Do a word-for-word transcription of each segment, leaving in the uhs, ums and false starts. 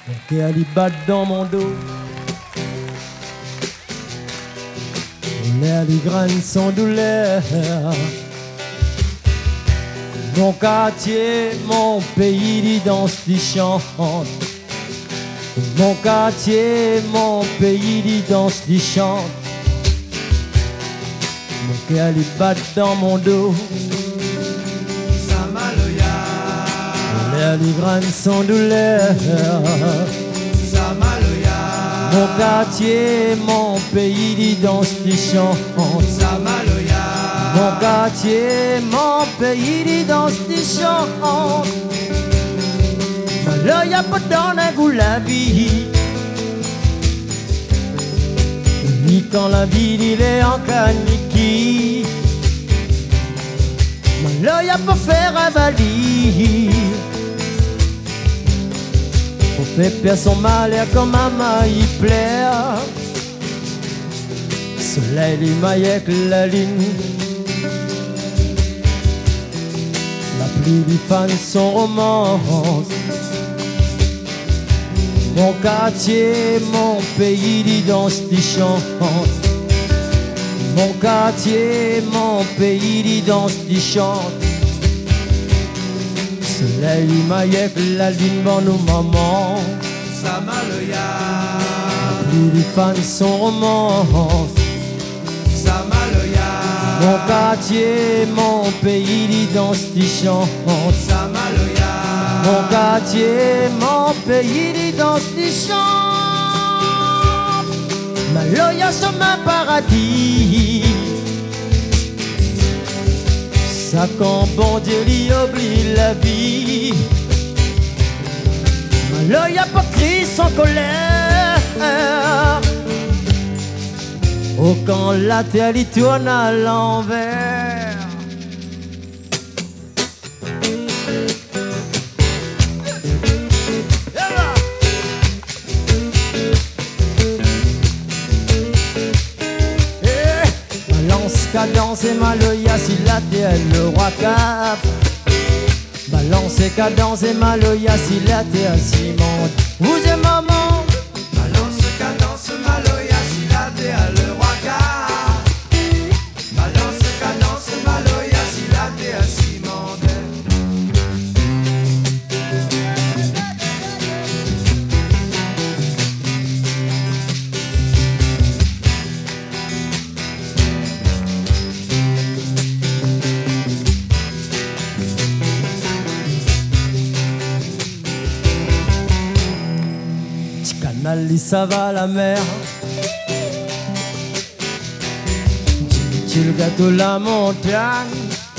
Mon cœur il bat dans mon dos. L'air il graine sans douleur. Mon quartier, mon pays, il danse, il chante. Mon quartier, mon pays, il danse, il chante. Mon cœur il bat dans mon dos. Samaloya, L'air il graine sans douleur. Samaloya, Mon quartier, mon pays, il danse, il chante. Samaloya, Mon quartier, mon pays, il danse, il chante. Là, y'a pas dans un goût la vie. Ni quand la vie, il est en caniki. Là, y'a pas faire avaler. Pour faire perdre son malheur comme maman y plaire. Soleil, il maille avec la ligne. La pluie, il fan son romance. Mon quartier, mon pays, il danse, il chante. Mon quartier, mon pays, il danse, il chante. Soleil, il maille avec la ligne, bon nous maman. Samaloya, Plus les fans son romance. Samaloya, Mon quartier, mon pays, il danse, il chante. Samaloya, Mon quartier, mon pays, il danse, il chante. Maloya sur ma paradis. Ça quand bon Dieu lui oublie la vie. Maloya pas cri sans colère. Oh quand la terre il tourne à l'envers. Cadence et maloya si la terre le roi cap. Balance et cadence et maloya si la terre s'y monte. Vous et maman. balance, cadence, maloya, si la terre le roi car. Balance, cadence, maloya, si la terre s'y monte. Canal, ça va la mer. Tu le gâteau, la montagne.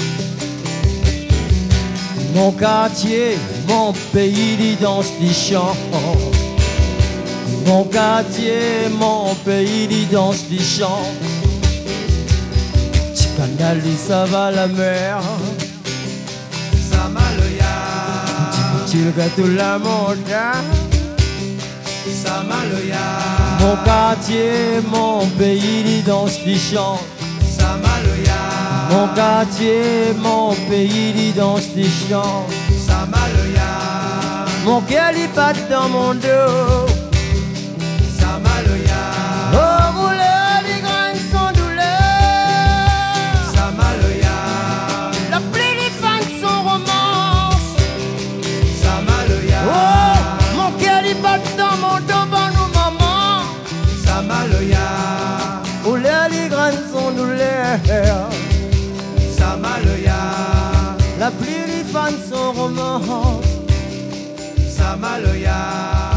Mon quartier, mon pays, il danse, il chante. Mon quartier, mon pays, il danse, il chante. Canal, ça va la mer. Samaloya, Tu le gâteau, la montagne. Samaloya, Mon quartier, mon pays, il danse, il chante. Samaloya, Mon quartier, mon pays, il danse, il chante. Samaloya, Mon cœur, il bat dans mon dos. Samaloya, Oh, rouleur, les graines sans douleur. Samaloya, La pluie, les fans sans romance. Samaloya, Oh, mon cœur, il bat dans mon dos, bon nous maman. Samaloya, Rouleur, les graines sans douleur. Samaloya, La pluie, les fans sans romance. Samaloya.